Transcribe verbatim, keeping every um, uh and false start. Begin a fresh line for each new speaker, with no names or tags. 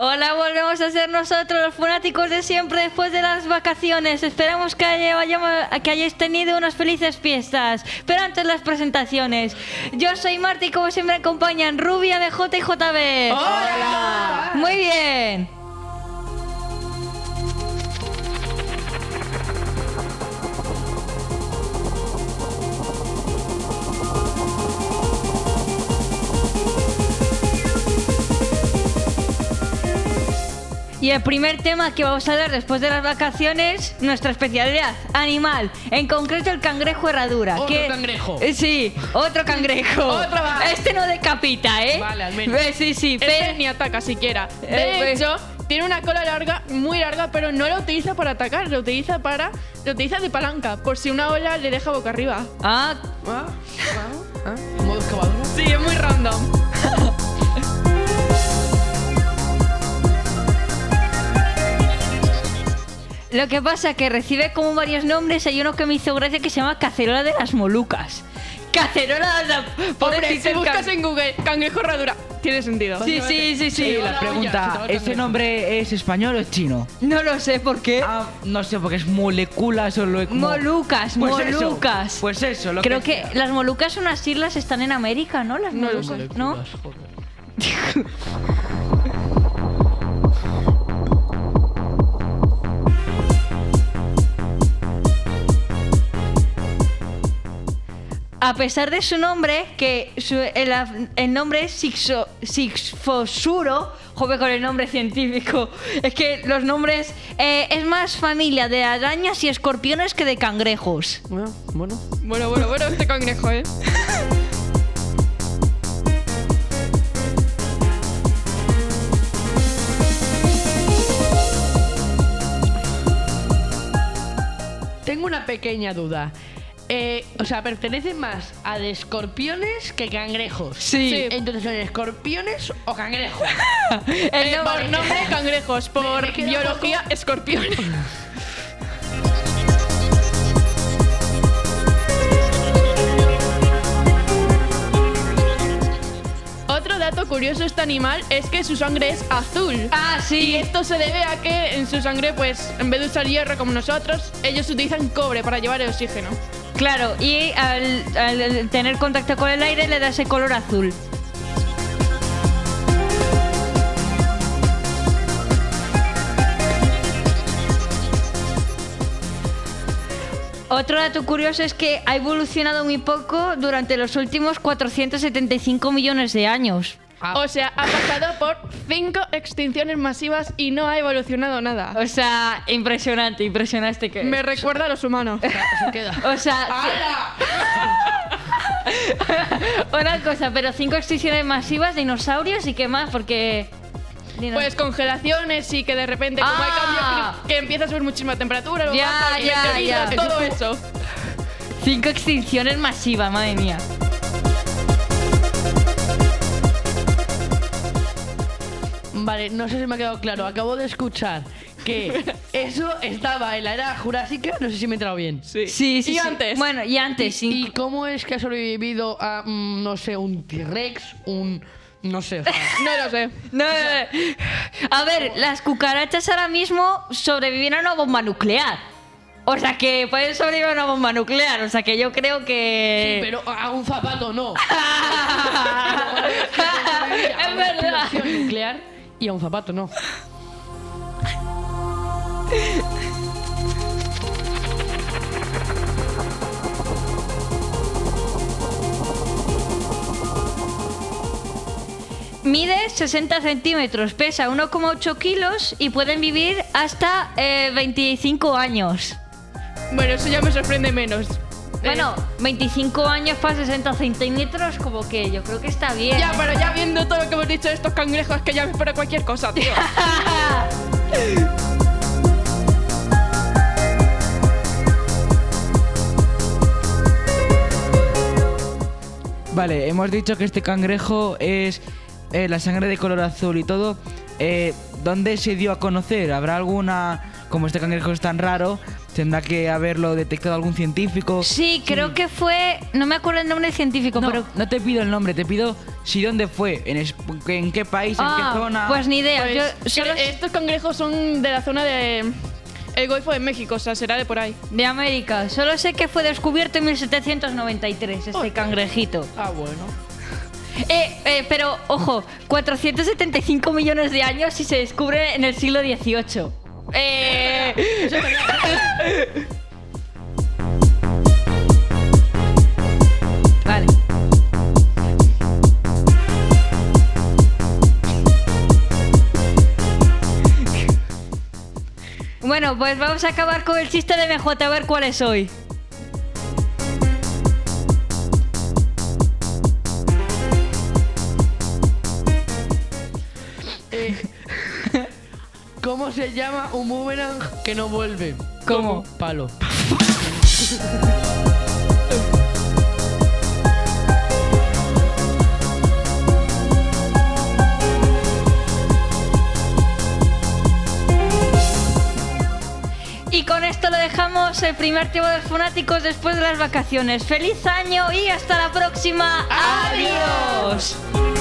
Hola, volvemos a ser nosotros, los fanáticos de siempre, después de las vacaciones. Esperamos que, haya, vayamos, que hayáis tenido unas felices fiestas. Pero antes las presentaciones. Yo soy Marta y como siempre me acompañan Rubia, B J y J B.
¡Hola!
Muy bien. Y el primer tema que vamos a hablar después de las vacaciones, nuestra especialidad, animal, en concreto el cangrejo herradura.
Otro
que,
cangrejo.
Eh, sí, otro cangrejo.
Otro más.
Este no decapita, ¿eh?
Vale, al menos.
Eh, sí, sí.
Este
Pero,
ni ataca siquiera.
Eh,
De
pues-
hecho, tiene una cola larga, muy larga, pero no la utiliza para atacar, lo utiliza para. Lo utiliza de palanca, por si una ola le deja boca arriba.
ah,
¿Ah? ¿Ah? ¿Ah? ¿Modo excavadora?
Sí, es muy random.
lo que pasa es que recibe como varios nombres. Hay uno que me hizo gracia que se llama cacerola de las Molucas. Cacerola de las...
Hombre,
Pobrecito
si
el
buscas
can-
en Google cangrejo herradura, tiene sentido.
Sí, sí, sí, sí.
Sí,
La pregunta, ¿ese nombre es español o es chino?
No lo sé por qué.
Ah, no sé, porque es moléculas o lo es como...
Molucas,
Pues
Molucas.
Eso, pues eso, lo
Creo
que...
que las Molucas, unas islas, están en América, ¿no? Las
No lo
Molucas,
sé.
¿no? A pesar de su nombre, que su- el, el nombre es Sixo- Sixfosuro, joder con el nombre científico, es que los nombres eh, es más familia de arañas y escorpiones que de cangrejos.
Ah, bueno.
Bueno, bueno, bueno, este cangrejo, ¿eh?
Tengo una pequeña duda. Eh, o sea, pertenecen más a de escorpiones que cangrejos.
Sí.
Sí.
Entonces, ¿son escorpiones o cangrejos?
El
Eh,
nombre-
por nombre, cangrejos. Por
me queda
biología, escorpiones. Otro dato curioso de este animal es que su sangre es azul.
Ah,
Y
sí.
esto se debe a que en su sangre, pues, en vez de usar hierro como nosotros, ellos utilizan cobre para llevar el oxígeno.
Claro, y al, al tener contacto con el aire le da ese color azul. Otro dato curioso es que ha evolucionado muy poco durante los últimos cuatrocientos setenta y cinco millones de años.
Ah,
O sea, ha pasado por cinco extinciones masivas y no ha evolucionado nada.
O sea, impresionante, impresionante que...
Me recuerda a los humanos.
se queda.
O sea, una cosa, pero cinco extinciones masivas, dinosaurios y qué más, porque... dino-
Pues congelaciones y que de repente, como hay
Ah.
cambios, que empieza a subir muchísima temperatura, luego
Ya,
baja y
ya,
meteoritos,
ya.
todo eso.
Cinco extinciones masivas, madre mía.
Vale, no sé si me ha quedado claro. Acabo de escuchar que eso estaba en la era jurásica. No sé si me he enterado bien.
Sí.
Sí, sí,
¿Y
sí.
antes?
Bueno, y antes,
¿Y
sí.
cómo es que ha sobrevivido a, mm, no sé, un T-Rex, un... no sé, o sea,
No lo sé.
No, eh, a ver, las cucarachas ahora mismo sobrevivieron a una bomba nuclear. O sea que pueden sobrevivir a una bomba nuclear. O sea que yo creo
sí,
que...
pero a un zapato no.
Es verdad.
Explosión nuclear y a un zapato no.
Mide sesenta centímetros, pesa uno coma ocho kilos y pueden vivir hasta eh, veinticinco años.
Bueno, eso ya me sorprende menos.
Bueno, veinticinco años para sesenta centímetros, como que yo creo que está bien.
Eh, ya, pero ya viendo todo lo que hemos dicho de estos cangrejos, que ya me espero cualquier cosa, tío.
Vale, hemos dicho que este cangrejo es eh, la sangre de color azul y todo. Eh, ¿Dónde se dio a conocer? ¿Habrá alguna, como este cangrejo es tan raro, Tendrá que haberlo detectado algún científico.
Sí, creo que fue... No me acuerdo el nombre del científico,
No,
pero...
no te pido el nombre, te pido si dónde fue, en, es- en qué país, en
Ah,
qué zona.
pues ni idea.
Pues,
Yo solo
cre- estos cangrejos son de la zona de el Golfo de México, o sea, será de por ahí.
de América. Solo sé que fue descubierto en mil setecientos noventa y tres, este cangrejito.
Ah, bueno.
Eh, eh, pero, ojo, cuatrocientos setenta y cinco millones de años y se descubre en el siglo dieciocho. Eh... Vale. Bueno, pues vamos a acabar con el chiste de M J, a ver cuál es hoy.
Eh, ¿Cómo se llama un boomerang que no vuelve?
¿Cómo?
Palo.
Y con esto lo dejamos, el primer tiempo de los fanáticos después de las vacaciones. ¡Feliz año y hasta la próxima! ¡Adiós!